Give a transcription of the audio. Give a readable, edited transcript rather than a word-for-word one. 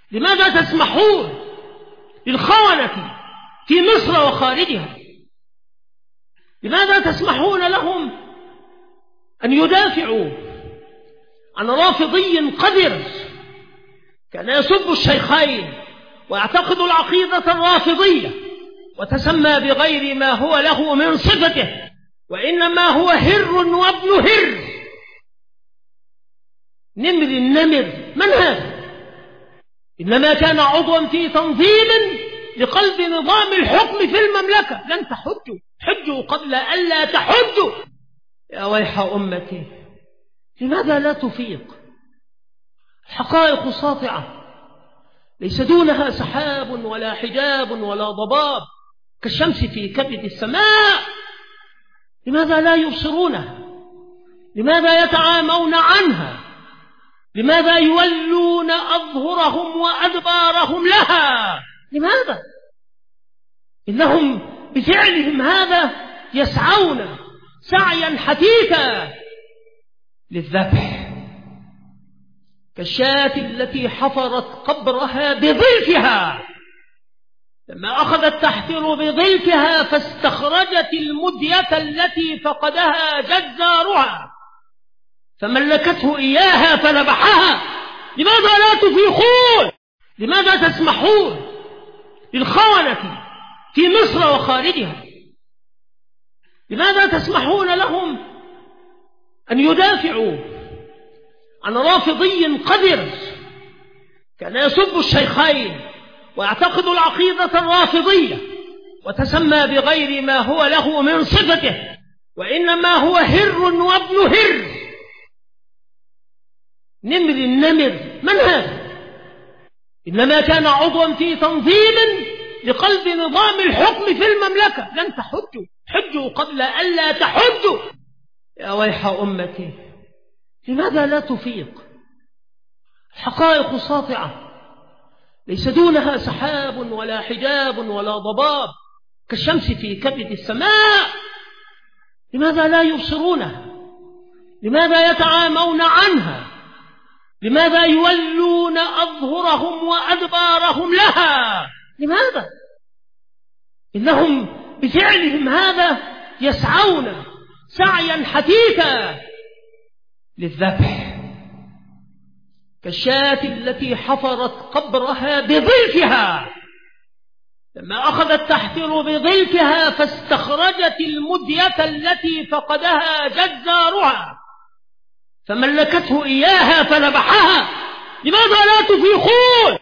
لماذا تسمحون للخونة في مصر وخارجها؟ لماذا تسمحون لهم أن يدافعوا عن رافضي قذر كان يسب الشيخين ويعتقد العقيدة الرافضية وتسمى بغير ما هو له من صفته، وإنما هو هر وابن هر، نمر النمر. من هذا؟ إنما كان عضوا في تنظيم لقلب نظام الحكم في المملكة. لن تحجوا، حجوا قبل ألا تحجوا. يا ويح أمتي، لماذا لا تفيق؟ الحقائق ساطعة ليس دونها سحاب ولا حجاب ولا ضباب، كالشمس في كبد السماء. لماذا لا يبصرونها؟ لماذا يتعامون عنها؟ لماذا يولون أظهرهم وأدبارهم لها؟ لماذا؟ إنهم بفعلهم هذا يسعون سعيا حثيثا للذبح، كالشاة التي حفرت قبرها بظلفها، لما أخذت تحفر بظلفها فاستخرجت المدية التي فقدها جزارها فملكته إياها فذبحها. لماذا لا تفيقون؟ لماذا تسمحون للخونة في مصر وخارجها؟ لماذا تسمحون لهم أن يدافعوا عن رافضي قذر كان يسب الشيخين ويعتقد العقيدة الرافضية وتسمى بغير ما هو له من صفته، وإنما هو هر وابن هر، نمر النمر. من هذا؟ إنما كان عضوا في تنظيم لقلب نظام الحكم في المملكة. لن تحجوا، حجوا قبل ألا تحجوا. يا ويح أمتي، لماذا لا تفيق؟ الحقائق ساطعة ليس دونها سحاب ولا حجاب ولا ضباب، كالشمس في كبد السماء. لماذا لا يبصرونها؟ لماذا يتعامون عنها؟ لماذا يولون أظهرهم وأدبارهم لها؟ لماذا؟ إنهم بفعلهم هذا يسعون سعيا حثيثا للذبح، كالشاة التي حفرت قبرها بظلفها، لما أخذت تحفر بظلفها فاستخرجت المدية التي فقدها جزارها فملكته إياها فذبحها. لماذا لا تفيقون؟